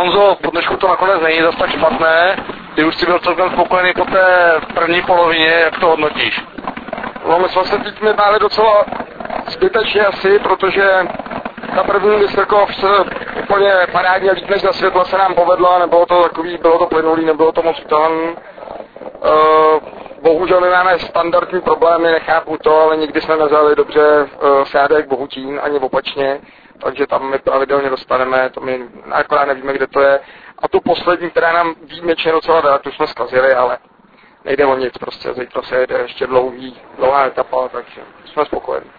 Honzo, po dnešku to nakonec není zase tak špatné. Ty už si byl celkem spokojený po té první polovině, jak to hodnotíš? No, my jsme se teď báli docela zbytečně asi, protože ta první Vystrkov se úplně parádně líp než na světlo se nám povedla, nebylo to takový, bylo to plynulý, nebylo to moc utahaný. Bohužel my máme standardní problémy, nechápu to, ale nikdy jsme nezali dobře Sádek Bohutín, ani opačně, takže tam my pravidelně dostaneme, to my akorát nevíme, kde to je. A tu poslední, která nám výjimečně docela dá, tu jsme zkazili, ale nejde o nic, prostě zítra se jede ještě dlouhá etapa, takže jsme spokojení.